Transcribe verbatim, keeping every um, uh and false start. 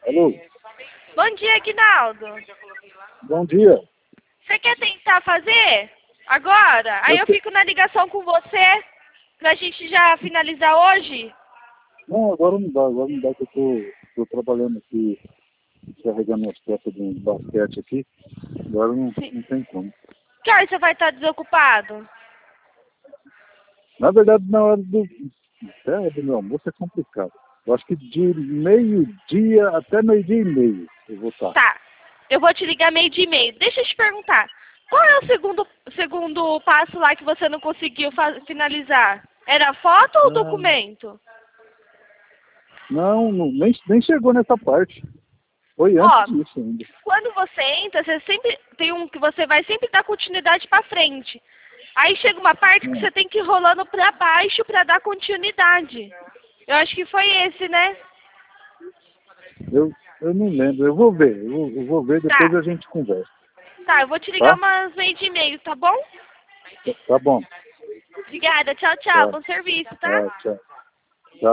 Alô? Bom dia, Aguinaldo. Bom dia. Você quer tentar fazer agora? Aí Eu eu te- fico na ligação com você pra gente já finalizar hoje? Não, agora não dá, agora não dá que eu tô, tô trabalhando aqui, carregando as peças de um basquete aqui. Agora não, não tem como. Que hora você vai estar desocupado? Na verdade, na hora do, até do meu almoço é complicado. Eu acho que de meio-dia até meio-dia e meio eu vou estar. Tá. Eu vou te ligar meio dia e meio. Deixa eu te perguntar. Qual é o segundo, segundo passo lá que você não conseguiu fa- finalizar? Era foto ou Ah, documento? não, não nem, nem chegou nessa parte. Foi antes Ó, disso ainda. quando você entra, você sempre tem um que você vai sempre dar continuidade pra frente. Aí chega uma parte que Hum, você tem que ir rolando pra baixo pra dar continuidade. Eu acho que foi esse, né? Eu, eu não lembro, eu vou ver, eu, vou- eu vou ver, depois Tá. a gente conversa, Tá, eu vou te ligar tá? umas meio de e-mail, tá bom? Tá bom, Obrigada, tchau, tchau. tá, Bom serviço, tá? tá, tchau.